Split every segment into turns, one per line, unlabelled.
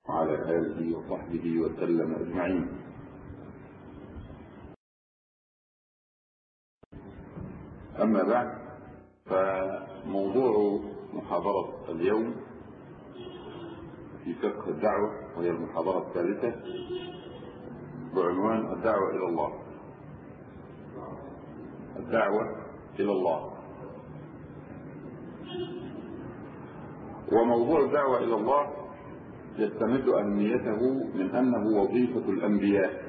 وعلى آله وصحبه وسلم أجمعين. أما بعد، فموضوع محاضرة اليوم في فقه الدعوة، وهي المحاضرة الثالثة بعنوان الدعوة إلى الله. الدعوة إلى الله. وموضوع الدعوة إلى الله يستمد أهميته من أنه وظيفة الأنبياء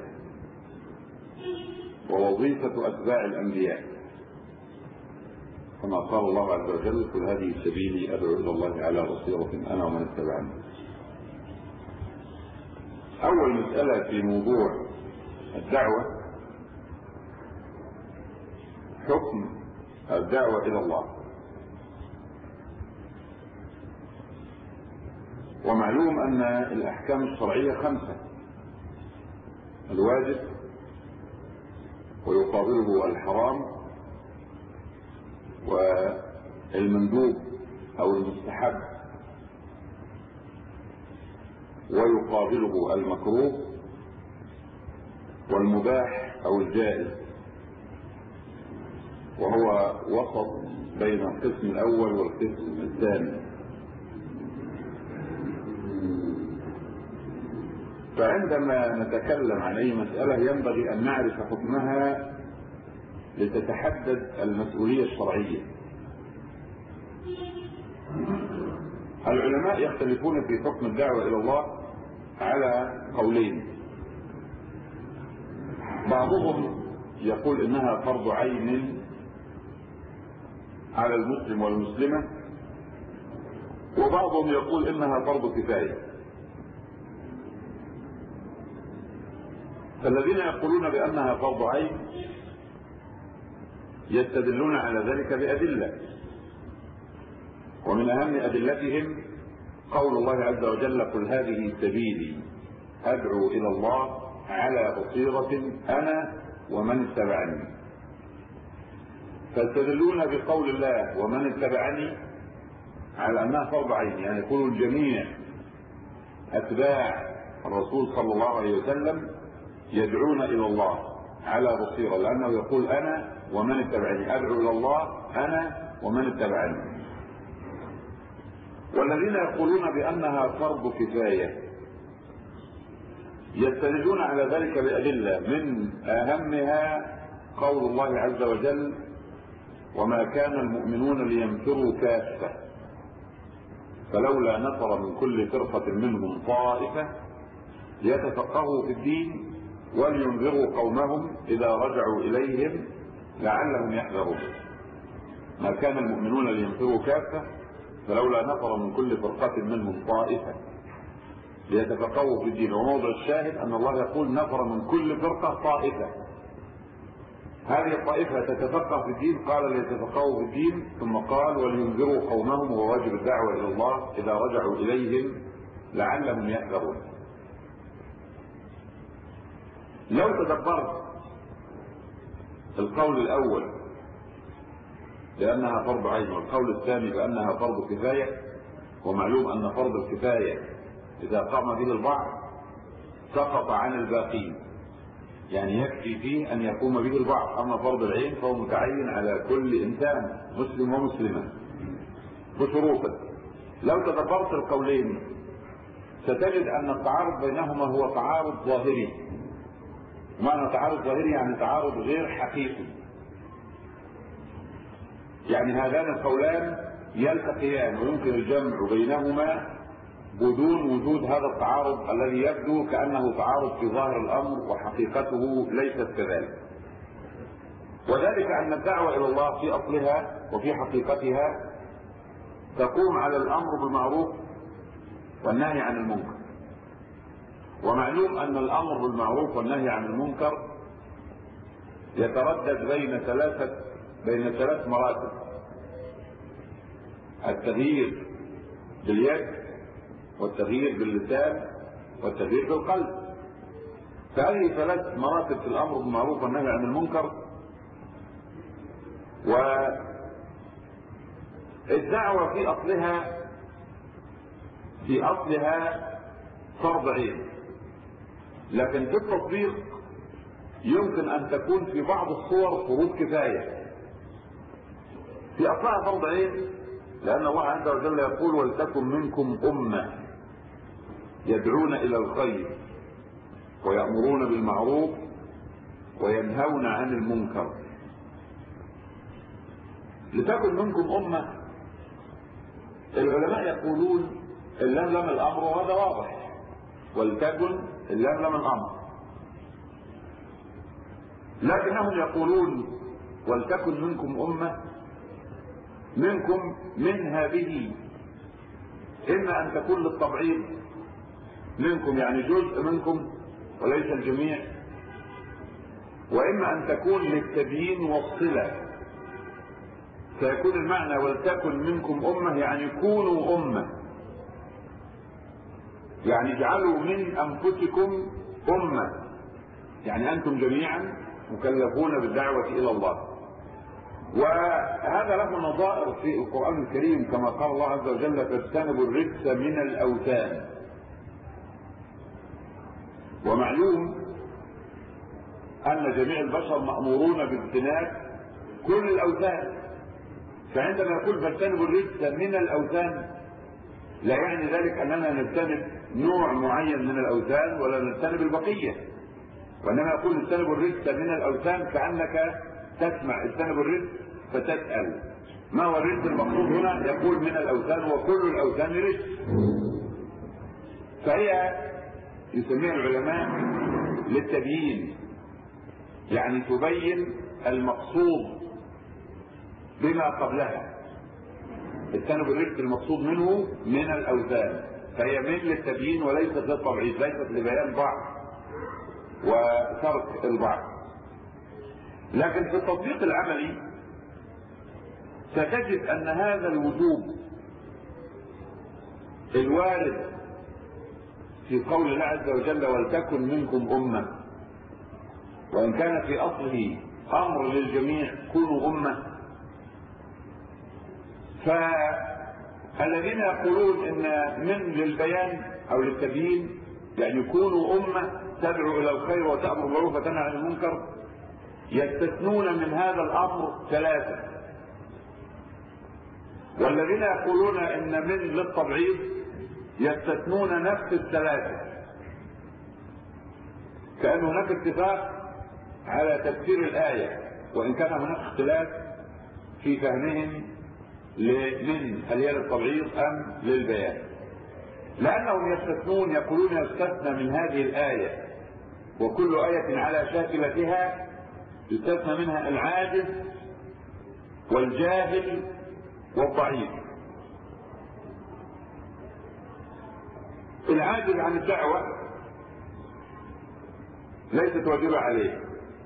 ووظيفة أتباع الأنبياء، كما قال الله عز وجل: قل هذه سبيلي أدعو إلى الله على بصيرة أنا ومن اتبعني. أول مسألة في موضوع الدعوة حكم الدعوة إلى الله. ومعلوم أن الأحكام الشرعية 5: الواجب، ويقابله الحرام، والمندوب أو المستحب، ويقابله المكروه، والمباح أو الجائز، وهو وسط بين القسم الأول والقسم الثاني. فعندما نتكلم عن أي مسألة ينبغي أن نعرف حكمها لتتحدد المسؤولية الشرعية. العلماء يختلفون في حكم الدعوة إلى الله على قولين: بعضهم يقول إنها فرض عين على المسلم والمسلمة، وبعضهم يقول إنها فرض كفاية. فالذين يقولون بأنها فرض عين يستدلون على ذلك بأدلة، ومن أهم أدلتهم قول الله عز وجل: قل هذه سبيلي أدعو إلى الله على بصيرة أنا ومن اتبعني. فيستدلون بقول الله ومن اتبعني على أنها فرض عين، يعني يقول الجميع أتباع الرسول صلى الله عليه وسلم يدعون إلى الله على بصيرة، لأنه يقول أنا ومن اتبعني، أدعو إلى الله أنا ومن اتبعني. والذين يقولون بأنها فرض كفاية يستندون على ذلك بأدلة، من أهمها قول الله عز وجل: وما كان المؤمنون لينفروا كافة فلولا نفر من كل فرقة منهم طائفة ليتفقهوا في الدين ولينذروا قومهم إذا رجعوا إليهم لعلهم يحذرون. ما كان المؤمنون لينفروا كافة فلولا نفر من كل فرقة منهم طائفة ليتفقهوا في الدين. وموضع الشاهد أن الله يقول نفر من كل فرقة طائفة. هذه الطائفة تتفقه في الدين، قال ليتفقهوا في الدين، ثم قال ولينذروا قومهم، وواجب الدعوة إلى الله إذا رجعوا إليهم لعلهم يحذرون. لو تدبرت القول الأول بأنها فرض عين والقول الثاني بأنها فرض كفاية، ومعلوم أن فرض الكفاية إذا قام به البعض سقط عن الباقين، يعني يكفي فيه أن يقوم به البعض. أما فرض العين فهو متعين على كل إنسان مسلم ومسلمة بشروطه. لو تدبرت القولين ستجد أن التعارض بينهما هو تعارض ظاهري. معنى تعارض ظاهري يعني تعارض غير حقيقي، يعني هذان القولان يلتقيان ويمكن الجمع بينهما بدون وجود هذا التعارض الذي يبدو كأنه تعارض في ظاهر الأمر وحقيقته ليست كذلك. وذلك أن الدعوة إلى الله في أصلها وفي حقيقتها تقوم على الأمر بالمعروف والنهي عن المنكر. ومعلوم أن الأمر بالمعروف والنهي عن المنكر يتردد بين ثلاث مراتب: التغيير باليد، والتغيير باللسان، والتغيير بالقلب. فهذه 3 مراتب في الأمر بالمعروف والنهي عن المنكر. والدعوة في أصلها فرض عين، لكن في التطبيق يمكن ان تكون في بعض الصور فروض كفايه. في اصلها فرض عين، لان الله عز وجل يقول: ولتكن منكم امه يدعون الى الخير ويأمرون بالمعروف وينهون عن المنكر. لتكن منكم امه، العلماء يقولون اللام لام الامر، وهذا واضح، ولتكن اللام لام الامر، لكنهم يقولون ولتكن منكم امه، منكم من هذه اما ان تكون للتبعيض، منكم يعني جزء منكم وليس الجميع، واما ان تكون للتبيين والصله، فيكون المعنى ولتكن منكم امه يعني كونوا امه، يعني اجعلوا من انفسكم امه، يعني انتم جميعا مكلفون بالدعوه الى الله. وهذا له نظائر في القران الكريم، كما قال الله عز وجل: فاجتنبوا الرجس من الاوثان. ومعلوم ان جميع البشر مامورون باجتناب كل الاوثان، فعندما يقول فاجتنبوا الرجس من الاوثان لا يعني ذلك اننا نجتنب نوع معين من الاوثان ولا نجتنب البقيه، وانما يقول اجتنبوا الرجس من الاوثان كانك تسمع اجتنبوا الرجس فتسال ما هو الرجس المقصود هنا، يقول من الاوثان، وكل الاوثان رجس. فهي يسميها العلماء للتبيين، يعني تبين المقصود بما قبلها. اجتنبوا الرجس المقصود منه من الاوثان، فهي من للتبيين وليست للتبعيض، ليست لبيان بعض وترك البعض. لكن في التطبيق العملي ستجد ان هذا الوجوب الوارد في قول الله عز وجل ولتكن منكم امه، وان كان في اصله امر للجميع كونوا امه، فالذين يقولون ان من للبيان او للتبيين يعني كونوا امه تدعو الى الخير وتأمر بالمعروف وتنهى عن المنكر يستثنون من هذا الامر ثلاثه، والذين يقولون ان من للتبعيض يستثنون نفس الثلاثه، كأن هناك اتفاق على تفسير الايه، وان كان هناك اختلاف في فهمهم لمن، هل هي للتبعيض ام للبيان. لانهم يستثنون، يقولون يستثنى من هذه الايه وكل ايه على شاكلتها، يستثنى منها العاجز والجاهل والضعيف. العاجز عن الدعوه ليست واجبه عليه،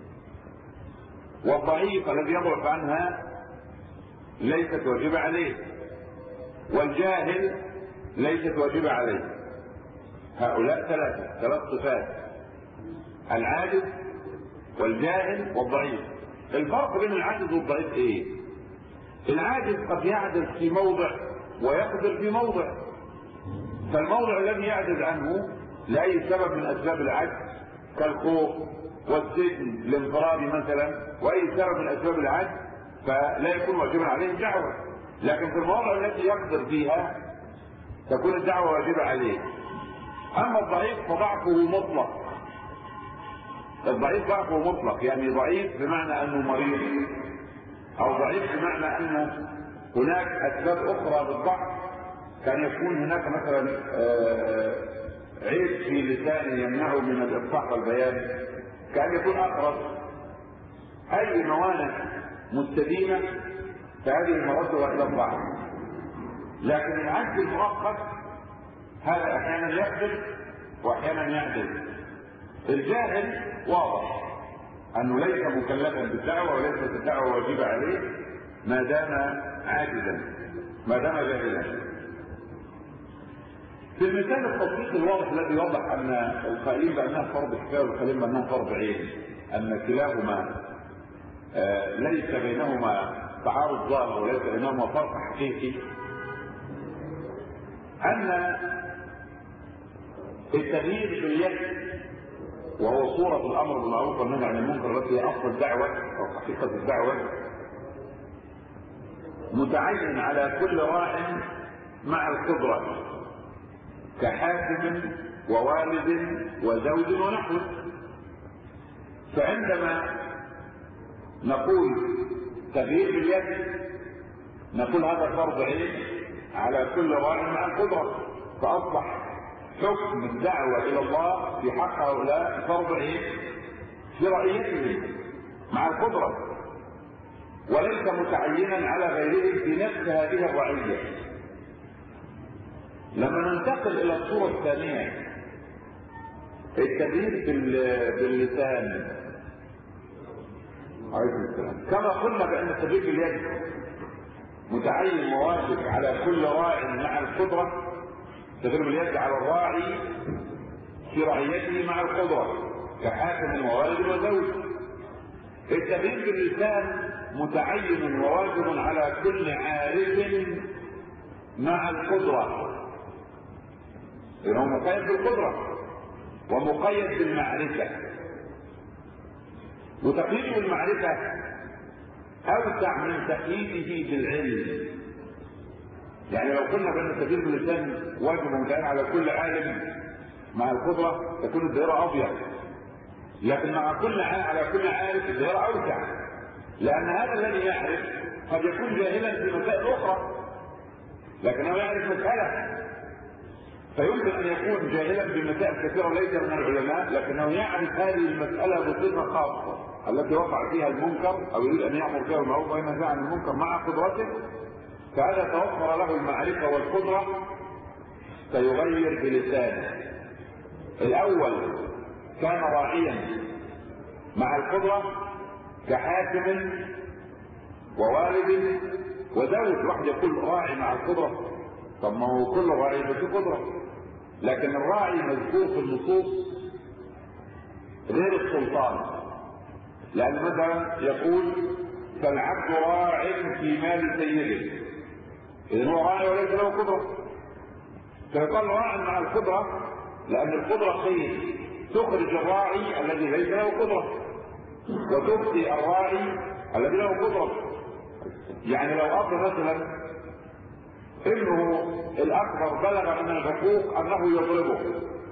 والضعيف الذي يضعف عنها ليست واجبه عليه، والجاهل ليست واجبه عليه. هؤلاء ثلاث صفات: العاجز والجاهل والضعيف. الفرق بين العاجز والضعيف ايه؟ العاجز قد يعجز في موضع ويقدر في موضع، فالموضع الذي يعجز عنه لاي سبب من اسباب العجز كالخوف والسجن الانفرادي مثلا، واي سبب من اسباب العجز، فلا يكون واجبا عليه الدعوه. لكن في المواضع التي يقدر فيها تكون الدعوه واجبه عليه. اما الضعيف فضعفه مطلق، الضعيف ضعفه مطلق، يعني ضعيف بمعنى انه مريض، او ضعيف بمعنى انه هناك اسباب اخرى للضعف، كان يكون هناك مثلا عيب في لسانه يمنعه من الافصاح والبيان، كان يكون اقرب. اي موانع مستديمه فهذه مردها الى الضعف. لكن العجز المؤقت هذا احيانا يقدر واحيانا يعجز. الجاهل واضح انه ليس مكلفا بالدعوه وليست الدعوه واجبه عليه ما دام عاجزا، ما دام جاهلا. في المثال التطبيقي الواضح الذي يوضح ان القائلين بانها فرض كفايه والقائلين بانها فرض عين، ان كلاهما ليس بينهما تعارض ظاهر وليس بينهما فرق حقيقي، ان التغيير باليد وهو صورة الأمر بالمعروف والنهي عن المنكر التي هي أصل الدعوة أو حقيقة الدعوة، متعين على كل راع مع القدرة كحاكم ووالد وزوج ونحوه. فعندما نقول تغيير باليد نقول هذا فرض عين على كل راع مع القدرة، فأصبح حكم الدعوة إلى الله في حق هؤلاء فرض عين في رأيهم مع القدرة، وليس متعينا على غيرهم في نفس هذه الرعية. لما ننتقل إلى الصورة الثانية، التغيير باللسان عليه السلام، كما قلنا بأن التغيير باليد متعين وواجب على كل راع مع القدرة، التغيير باليد على الراعي في رعيته مع القدرة كحاكم ووالد وزوج. التغيير باللسان متعين وواجب على كل عارف مع القدرة، لأنه مقيد بالقدرة ومقيد بالمعرفة. وتقييده بالمعرفة أوسع من تقييده بالعلم. يعني لو قلنا بأن التغيير باللسان واجب ومتعين على كل عالم مع القدرة تكون الدائرة أبيض، لكن مع كل على كل عارف الدائرة أوسع، لأن هذا الذي يعرف قد يكون جاهلا في مسائل أخرى لكنه يعرف مسألة، فيمكن أن يكون جاهلا بمسائل كثيرة ليس من العلماء لكنه يعرف هذه المسألة بصفة خاصة التي وقع فيها المنكر أو يريد أن يأمر فيها المعروف وينهى عن المنكر مع قدرته، فهذا توفر له المعرفة والقدرة فيغير بلسانه. الأول كان راعيا مع القدرة كحاكم ووالد وزوج. واحد يقول راعي مع القدرة، طب ما هو كل راعي بس قدرة، لكن الراعي مذكور في النصوص غير السلطان، لأن مثلا يقول فالعبد راع في مال سيده، إذن هو راعي وليس له قدرة، فيقال راع مع القدرة لأن القدرة خير تخرج الراعي الذي ليس له قدرة وتبقي الراعي الذي له قدرة. يعني لو أب مثلا ابنه الأكبر بلغ من الحقوق أنه يضربه،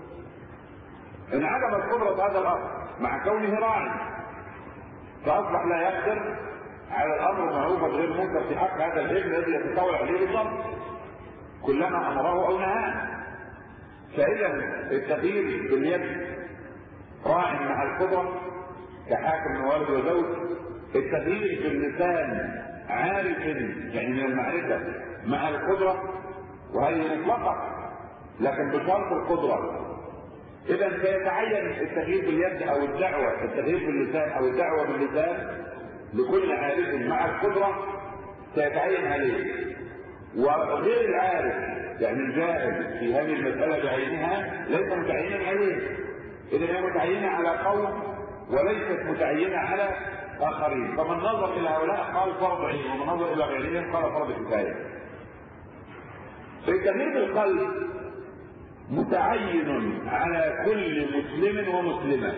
انعدمت قدرة هذا الأب مع كونه راعي، فأصبح لا يقدر على الأمر المعروف غير منكر في حق هذا الابن الذي يتطاول عليه بالضرب كلما أمره أو نهاه. فإذا التغيير باليد راع مع القدرة كحاكم ووالد وزوج. التغيير باللسان عارف يعني من المعرفة مع القدرة، وهي مطلقة لكن بشرط القدرة. إذا سيتعين التغيير باليد أو الدعوة، التغيير باللسان أو الدعوة باللسان لكل عارف مع القدرة سيتعين عليه، وغير العارف يعني الجاهل في هذه المسألة بعينها ليس متعينا عليه. إذا هي متعينة على قوم وليست متعينة على آخرين، فمن نظر إلى هؤلاء قال فرض عين، ومن نظر إلى غيرهم قال فرض كفاية. التغيير بالقلب متعين على كل مسلم ومسلمة.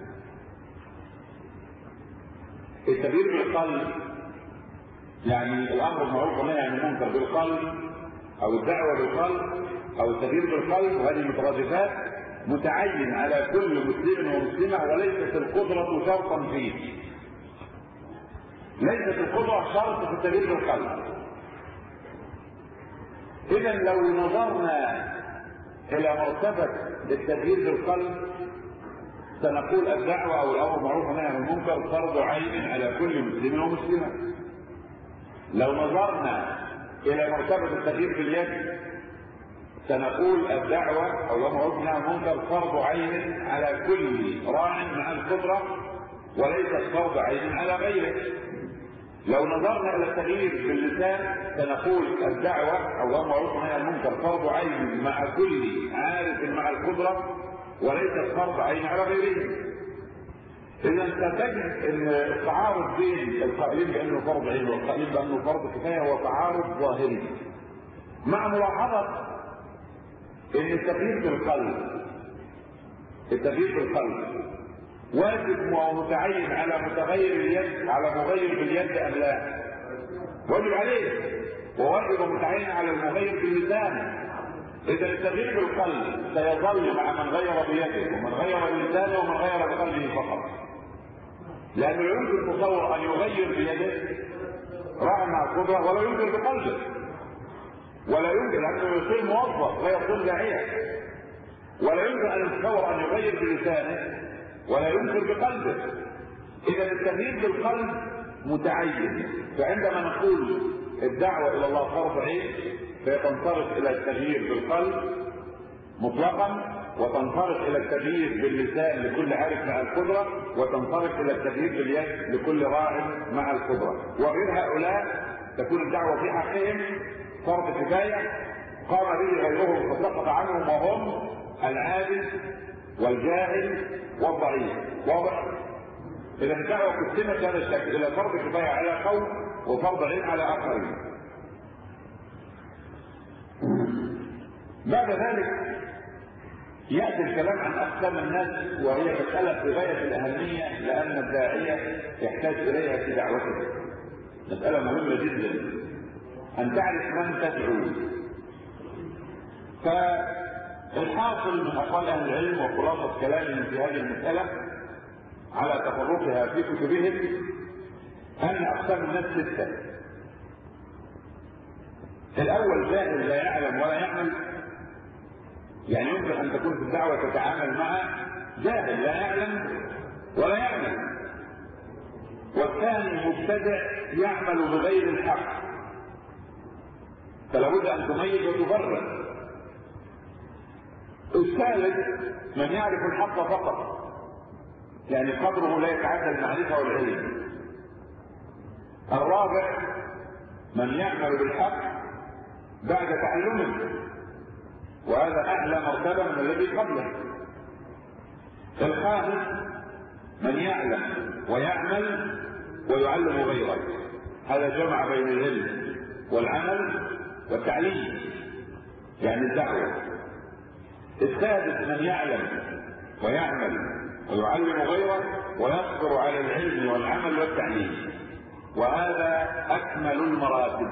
التغيير بالقلب يعني الأمر بالمعروف والنهي عن المنكر بالقلب أو الدعوة بالقلب أو التغيير بالقلب، وهذه المترادفات متعين على كل مسلم ومسلمة، وليست القدرة شرطا فيه. ليست القدرة شرط في التغيير بالقلب. إذا لو نظرنا إلى مرتبة التغيير بالقلب سنقول الدعوة أو الأمر بالمعروف والنهي عن المنكر فرض عين على كل مسلم ومسلمة. لو نظرنا إلى مرتبة التغيير باليد سنقول الدعوة أو الأمر بالمعروف والنهي عن المنكر فرض عين على كل راع مع القدرة وليست فرض عين على غيره. لو نظرنا الى التغيير باللسان سنقول الدعوة او الامر بالمعروف والنهي عن المنكر فرض عين مع كل عارف مع القدرة وليست فرض عين على غيره. اذا ستجد ان التعارض بين القائلين بانه فرض عين والقائلين بانه فرض كفاية هو تعارض ظاهري، مع ملاحظة ان التغيير بالقلب التغيير في القلب واجب ومتعين على متغير اليد، على مغير باليد ام لا؟ واجب عليه، وواجب ومتعين على المغير باللسان. اذا التغيير بالقلب سيظل مع من غير بيده ومن غير بلسانه ومن غير بقلبه فقط، لانه لا يمكن تصور ان يغير بيده راعي مع القدره، ولا يمكن بقلبه، ولا يمكن لانه يصير موظف لا يصير داعيه، ولا يمكن ان يتصور ان يغير بلسانه، ولا يمكن بقلبه. اذا التغيير بالقلب متعين. فعندما نقول الدعوه الى الله فرض عين فهي تنصرف الى التغيير بالقلب مطلقا، وتنصرف الى التغيير باللسان لكل عارف مع القدره، وتنصرف الى التغيير باليد لكل راع مع القدره. وغير هؤلاء تكون الدعوه في حقهم فرض كفايه قام به غيرهم فسقط عنهم، وهم العاجز والجاهل والضعيف. واضح؟ اذا الدعوه قسمت هذا الشكل الى فرض كفايه على قوم وفرض عين على اخرين. بعد ذلك ياتي الكلام عن اقسام الناس، وهي مساله في غايه الاهميه لان الداعيه يحتاج اليها في دعوته. مساله مهمه جدا ان تعرف من تدعو. فالحاصل من اقوال اهل العلم وخلاصه كلامهم في هذه المساله على تفرقها في كتبهم ان اقسام الناس 6. الاول جاهل لا يعلم ولا يعمل، يعني يمكن ان تكون في الدعوه تتعامل مع جاهل لا يعلم ولا يعمل. والثاني مبتدع يعمل بغير الحق، فلا بد ان تميز وتفرق. الثالث من يعرف الحق فقط، يعني قدره لا يتعدى المعرفه والعلم. الرابع من يعمل بالحق بعد تعلمه، وهذا اعلى مرتبه من الذي قبله. الخامس من يعلم ويعمل ويعلم غيره، هذا جمع بين العلم والعمل والتعليم، يعني الدعوه. السادس من يعلم ويعمل ويعلم غيره ويصبر على العلم والعمل والتعليم، وهذا اكمل المراتب.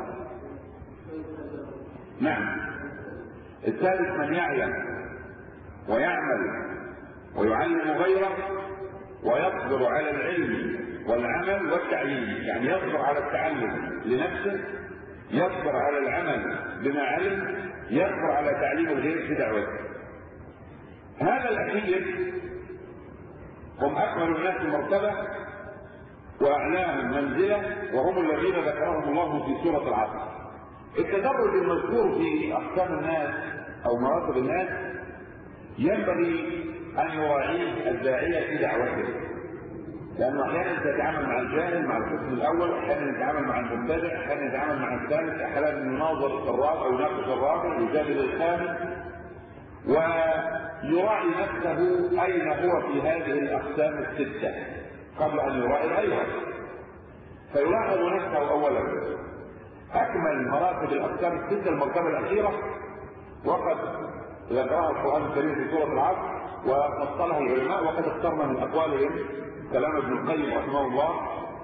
نعم. الثالث من يعلم ويعمل ويعلم غيره ويصبر على العلم والعمل والتعليم، يعني يصبر على التعلم لنفسه، يصبر على العمل بما علم، يصبر على تعليم الغير في دعوته. هذا الاخير هم اكمل الناس مرتبه واعلاهم منزله، وهم الذين ذكرهم الله في سوره العصر. التدرج المذكور في اقسام الناس او مراتب الناس ينبغي ان يراعيه الداعيه في دعوته، لانه احيانا يتعامل مع الجاهل مع القسم الاول، احيانا يتعامل مع المبتدع، احيانا يتعامل مع الثالث، احيانا يناظر الرابع او يناقش الرابع، يجادل الخامس، ويراعي نفسه اين هو في هذه الاقسام السته قبل ان يراعي غيره. فيلاحظ نفسه اولا. اكمل مراتب الاقسام السته المرتبه الاخيره وقد ذكرها القران الكريم في سوره العصر وفصلها العلماء، وقد اخترنا من اقوالهم كلام ابن القيم رحمه الله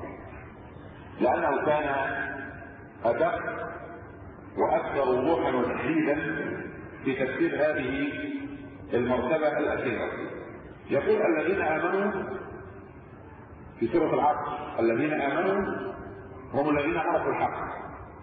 لانه كان ادق واكثر وضوحا وتحديدا في تفسير هذه المرتبه الاخيره. يقول الذين امنوا في سوره العصر، الذين امنوا هم الذين عرفوا الحق،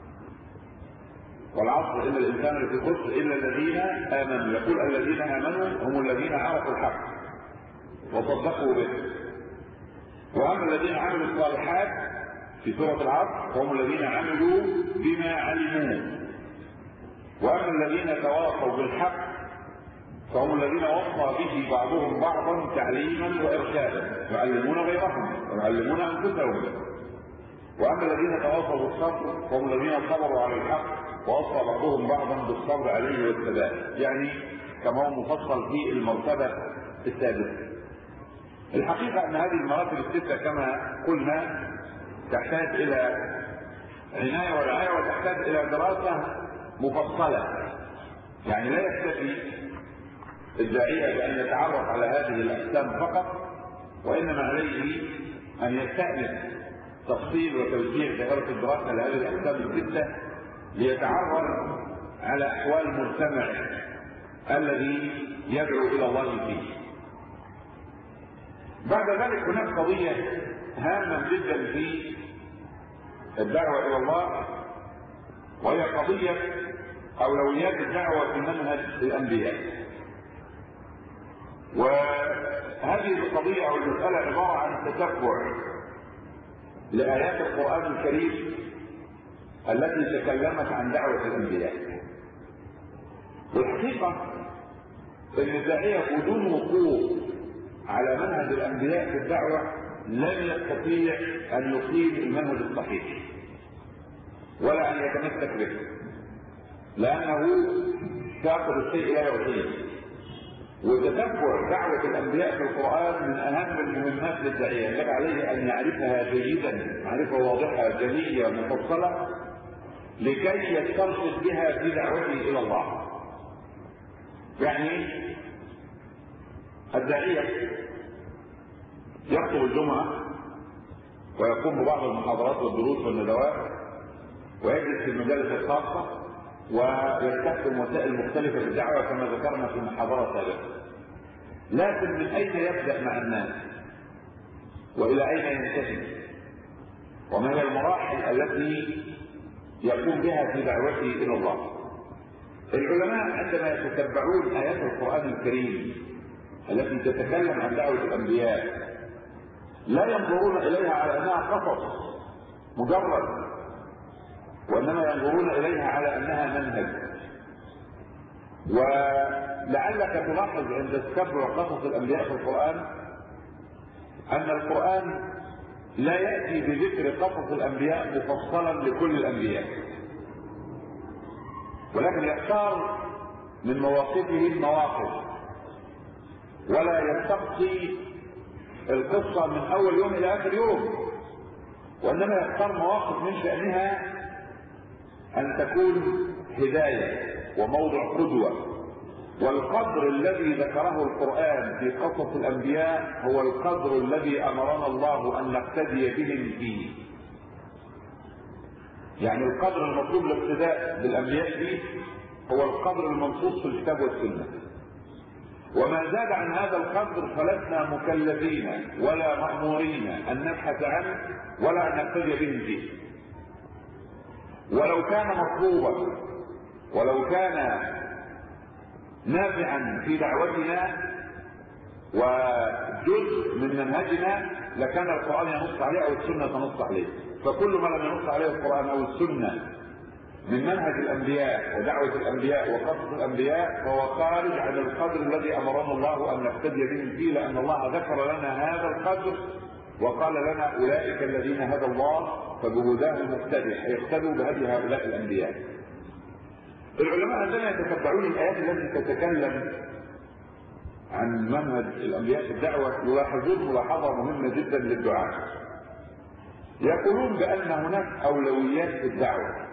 والعصر ان الانسان لفي خسر الا الذين امنوا. يقول الذين امنوا هم الذين عرفوا الحق وصدقوا به. واما الذين عملوا الصالحات في سوره العصر فهم الذين عملوا بما علموا. واما الذين تواصوا بالحق فهم الذين وصى به بعضهم بعضا تعليما وارشادا، يعلمون غيرهم ويعلمون انفسهم. واما الذين تواصوا بالصبر فهم الذين صبروا على الحق ووصى بعضهم بعضا بالصبر عليه والثبات، يعني كما هو مفصل في المرتبه السادسه. الحقيقه ان هذه المراتب السته كما قلنا تحتاج الى عنايه ورعايه وتحتاج الى دراسه مفصله، يعني لا يكتفي الداعية بأن يتعرف على هذه الأقسام فقط، وإنما عليه أن يستأنف تفصيل وتوسيع دائرة الدراسة لهذه الأقسام الستة ليتعرف على أحوال المجتمع الذي يدعو إلى الله فيه. بعد ذلك هناك قضية هامة جدا في الدعوة إلى الله، وهي قضية أولويات الدعوة في منهج الأنبياء. وهذه القضية أو المسألة عبارة عن تتبع لآيات القرآن الكريم التي تكلمت عن دعوة الأنبياء. والحقيقة أن الداعية بدون وقوف على منهج الأنبياء في الدعوة لن يستطيع أن يقيم المنهج الصحيح ولا أن يتمسك به، لأنه ساقط الشيء لا يعطيه. وتتبع دعوة الأنبياء في القرآن من أهم المهمات للداعية، يجب عليه أن يعرفها جيدا معرفة واضحة جلية مفصلة لكي يسترشد بها في دعوته إلى الله. يعني الداعية يخطب الجمعة ويقوم ببعض المحاضرات والدروس والندوات ويجلس في المجالس الخاصة ويستخدم وسائل مختلفة في الدعوة كما ذكرنا في المحاضرة السابقة. لكن من أين يبدأ مع الناس؟ وإلى أين ينتهي؟ وما هي المراحل التي يقوم بها في دعوته إلى الله؟ العلماء عندما يتتبعون آيات القرآن الكريم التي تتكلم عن دعوة الأنبياء لا ينظرون إليها على أنها قصص مجرد، وإنما ينظرون إليها على أنها منهج. ولعلك تلاحظ عند تتبع قصص الأنبياء في القرآن أن القرآن لا يأتي بذكر قصص الأنبياء مفصلا لكل الأنبياء، ولكن يختار من مواقفهم مواقف، ولا يستقصي القصة من أول يوم إلى آخر يوم، وإنما يختار مواقف من شأنها أن تكون هداية وموضع قدوة. والقدر الذي ذكره القرآن في قصص الأنبياء هو القدر الذي أمرنا الله أن نقتدي بهم فيه. يعني القدر المطلوب الاقتداء بالأنبياء فيه هو القدر المنصوص في الكتاب والسنة، وما زاد عن هذا القدر فلسنا مكلفين ولا مأمورين أن نبحث عنه ولا أن نقتدي بهم فيه. ولو كان مطلوبا ولو كان نافعا في دعوتنا وجزء من منهجنا لكان القرآن ينص عليه أو السنة تنص عليه. فكل ما لم ينص عليه القرآن أو السنة من منهج الأنبياء ودعوة الأنبياء وقصص الأنبياء فهو خارج عن القدر الذي أمرنا الله أن نقتدي به فيه، لأن الله ذكر لنا هذا القدر وقال لنا أولئك الذين هدى الله فبهداه مقتدي، يقتدوا بهدي هؤلاء الأنبياء. العلماء عندما يتتبعون الآيات التي تتكلم عن منهج الأنبياء في الدعوة يلاحظون ملاحظة مهمة جدا للدعاء. يقولون بأن هناك أولويات في الدعوة،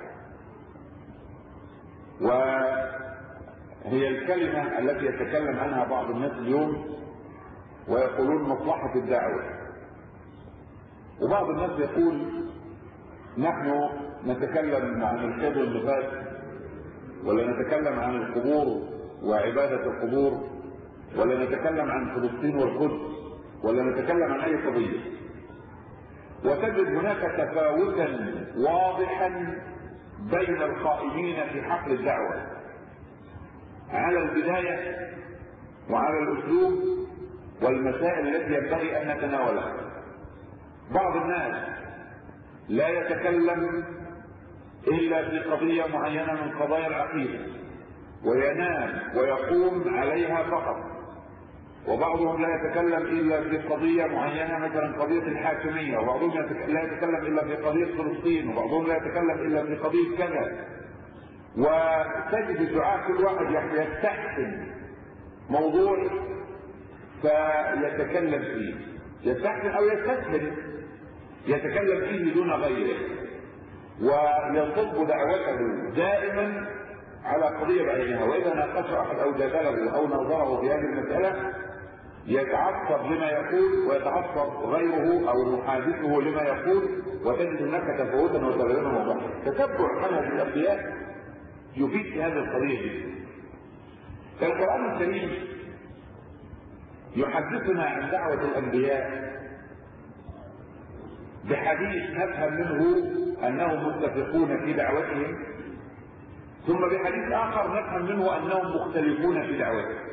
وهي الكلمة التي يتكلم عنها بعض الناس اليوم ويقولون مصلحة الدعوة. وبعض الناس يقول نحن نتكلم عن الحيض والنفاس، ولا نتكلم عن القبور وعبادة القبور، ولا نتكلم عن فلسطين والقدس، ولا نتكلم عن أي قضية. وتجد هناك تفاوتا واضحا بين القائمين في حقل الدعوة على البداية وعلى الأسلوب والمسائل التي ينبغي أن نتناولها. بعض الناس لا يتكلم إلا في قضية معينة من قضايا العقيدة وينام ويقوم عليها فقط، وبعضهم لا يتكلم إلا في قضية معينة مثلا قضية الحاكمية، وبعضهم لا يتكلم إلا في قضية فلسطين، وبعضهم لا يتكلم إلا في قضية كذا. وتجد الدعاء كل واحد يستحسن موضوع فيتكلم فيه، يستحسن أو يستسهل يتكلم فيه دون غيره، ويصب دعوته دائما على قضية بعينها، وإذا ناقش أحد أو جادله أو نظره في هذه المسألة يتعصب لما يقول ويتعصب غيره أو محادثه لما يقول، وتجد هناك تفاوتا وتباينا وضحا. تتبع منهج الأنبياء يفيد في هذه القضية دي. القرآن الكريم يحدثنا عن دعوة الأنبياء بحديث نفهم منه أنهم متفقون في دعوتهم، ثم بحديث آخر نفهم منه أنهم مختلفون في دعوتهم.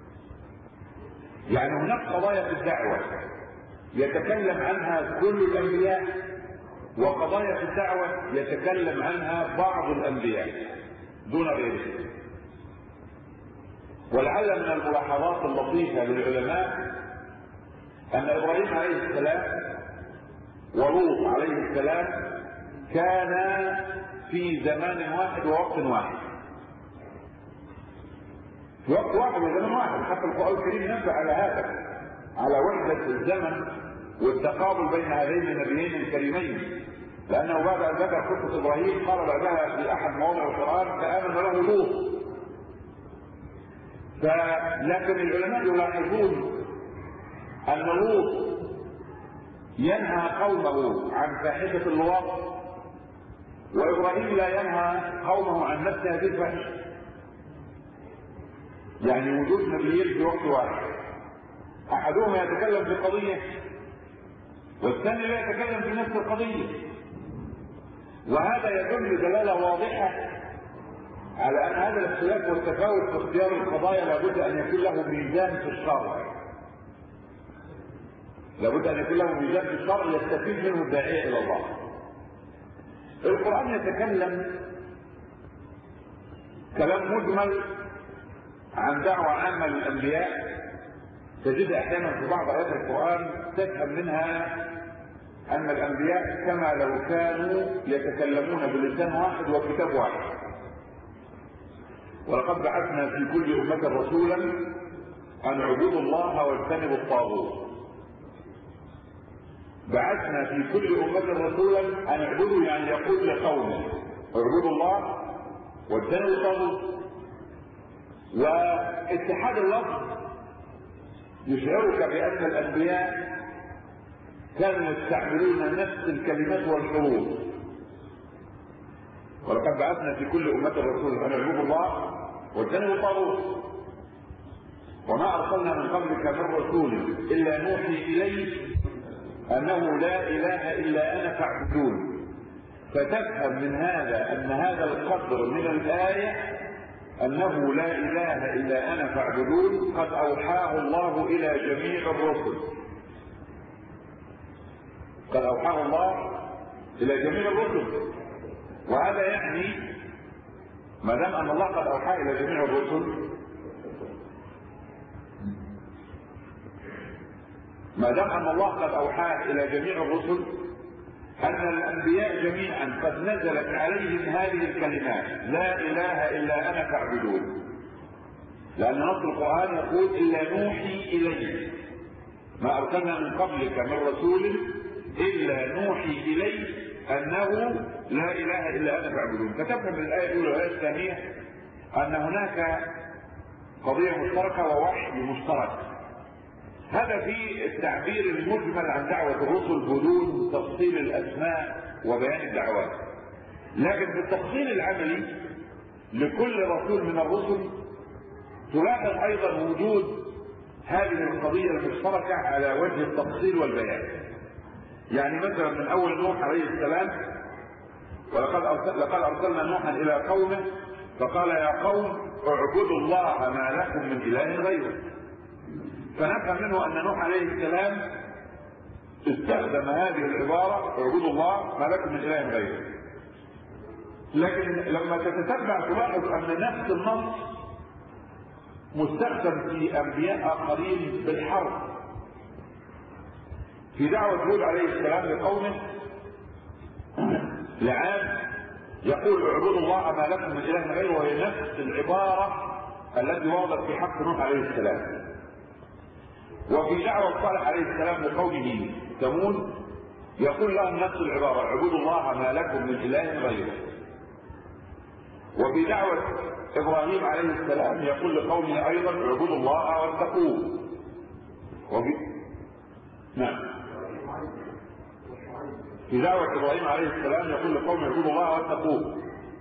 يعني هناك قضايا في الدعوة يتكلم عنها كل الأنبياء، وقضايا في الدعوة يتكلم عنها بعض الأنبياء دون غيرهم. ولعل من الملاحظات اللطيفة للعلماء أن إبراهيم عليه السلام ولوط عليه السلام كانا في زمان واحد ووقت واحد، في وقت واحد وزمان واحد. حتى القرآن الكريم نبه على هذا، على وحدة الزمن والتقابل بين هذين النبيين الكريمين، لأنه بعد أن ذكر قصة إبراهيم قال بعدها في أحد مواضع القرآن فآمن له لوط. لكن العلماء يلاحظون أن لوط ينهى قومه عن فاحشة اللواط، وإبراهيم لا ينهى قومه عن نفس هذه الفاحشة. يعني وجود نبيين في وقت واحد، أحدهما يتكلم في قضية والثاني لا يتكلم في نفس القضية، وهذا يدل دلالة واضحة على أن هذا الاختلاف والتفاوت في اختيار القضايا لابد أن يكون له ميزان في الشرع، لابد أن يكون له ميزان في الشرع يستفيد منه الداعية إلى الله. القرآن يتكلم كلام مجمل عن دعوة عامة للأنبياء، تجد أحيانا في بعض آيات القرآن تفهم منها أن الأنبياء كما لو كانوا يتكلمون بلسان واحد وكتاب واحد. ولقد بعثنا في كل أمة رسولا أن اعبدوا الله واجتنبوا الطاغوت. بعثنا في كل أمة رسولا أن اعبدوا، يعني يقول لقومه اعبدوا الله واجتنبوا الطاغوت. واتحاد اللفظ يشعرك بأن الأنبياء كانوا يستعملون نفس الكلمات والحروف. ولقد بعثنا في كل أمة رسولا أن اعبدوا الله واجتنبوا الطاغوت وما أرسلنا من قبلك من رسول إلا نوحي إليه أنه لا إله إلا أنا فاعبدون. فتفهم من هذا أن هذا القدر من الآية أنه لا إله إلا أنا فاعبدون قد أوحاه الله إلى جميع الرسل، قد أوحاه الله إلى جميع الرسل. وهذا يعني ما دام أن الله قد أوحى إلى جميع الرسل، ما دام أن الله قد أوحى إلى جميع الرسل أن الأنبياء جميعا قد نزلت عليهم هذه الكلمات لا إله إلا أنا فاعبدون. لأن نص القرآن يقول إلا نوحي إليه، ما أرسلنا من قبلك من رسول إلا نوحي إليه أنه لا إله إلا أنا فاعبدون. فتفهم من الآية الأولى والآية الثانية أن هناك قضية مشتركة ووحي مشترك. هذا في التعبير المجمل عن دعوة الرسل بدون تفصيل الأسماء وبيان الدعوات. لكن في التفصيل العملي لكل رسول من الرسل تلاحظ أيضا وجود هذه القضية المشتركة على وجه التفصيل والبيان. يعني مثلا من أول نوح عليه السلام لقد أرسلنا نوحا إلى قومه فقال يا قوم اعبدوا الله ما لكم من إله غيره. فنفهم منه أن نوح عليه السلام استخدم هذه العبارة اعبدوا الله ما لكم من إله غيره. لكن لما تتتبع تلاحظ أن نفس النص مستخدم في أنبياء آخرين بالحرف. في دعوة هود عليه السلام لقومه لعاد يقول اعبدوا الله ما لكم من إله غيره، وهي نفس العبارة التي وردت في حق نوح عليه السلام. وفي دعوة صالح عليه السلام لقومه ثمود يقول لهم نفس العبارة اعبدوا الله ما لكم من إله غيره. وفي دعوة ابراهيم عليه السلام يقول لقومه ايضا اعبدوا الله واتقوه. نعم. في دعوة ابراهيم عليه السلام يقول لقومه اعبدوا الله واتقوه.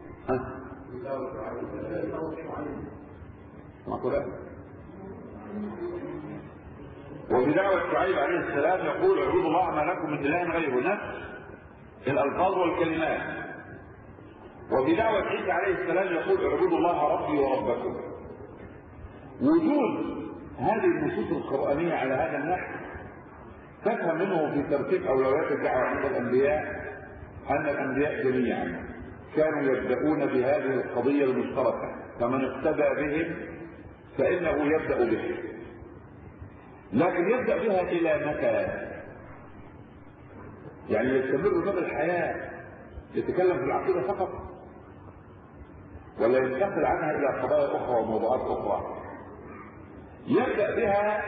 وفي دعوة شعيب عليه السلام يقول اعبدوا الله ما لكم من اله غيره، نفس الالفاظ والكلمات. وفي دعوة عيسى عليه السلام يقول اعبدوا الله ربي وربكم. وجود هذه النصوص القرآنية على هذا النحو تفهم منه في ترتيب اولويات الدعوة عند الانبياء ان الانبياء جميعا كانوا يبدأون بهذه القضية المشتركة، فمن اقتدى بهم فإنه يبدأ به. لكن يبدأ بها إلى متى؟ يعني يستمر مدى الحياة يتكلم في العقيدة فقط، ولا ينتقل عنها إلى قضايا أخرى وموضوعات أخرى؟ يبدأ بها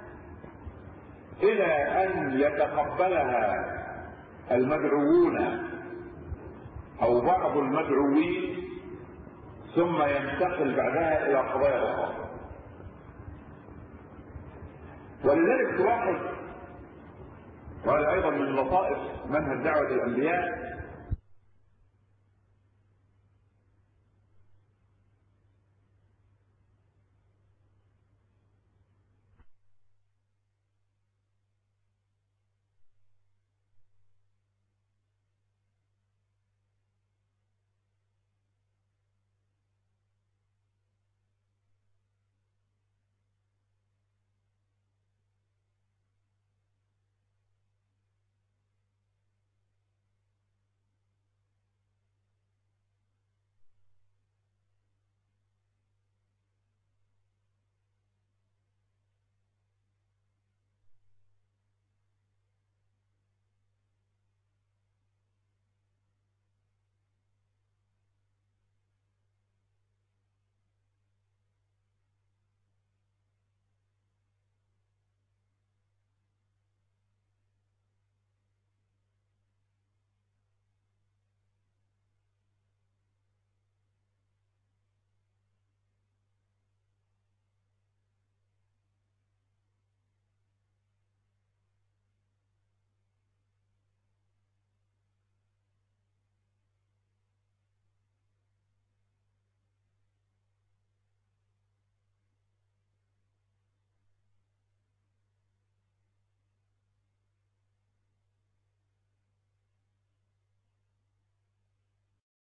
إلى أن يتقبلها المدعوون أو بعض المدعوين، ثم ينتقل بعدها إلى قضايا أخرى. ولذلك تلاحظ، وهذا أيضا من لطائف منهج دعوة الأنبياء،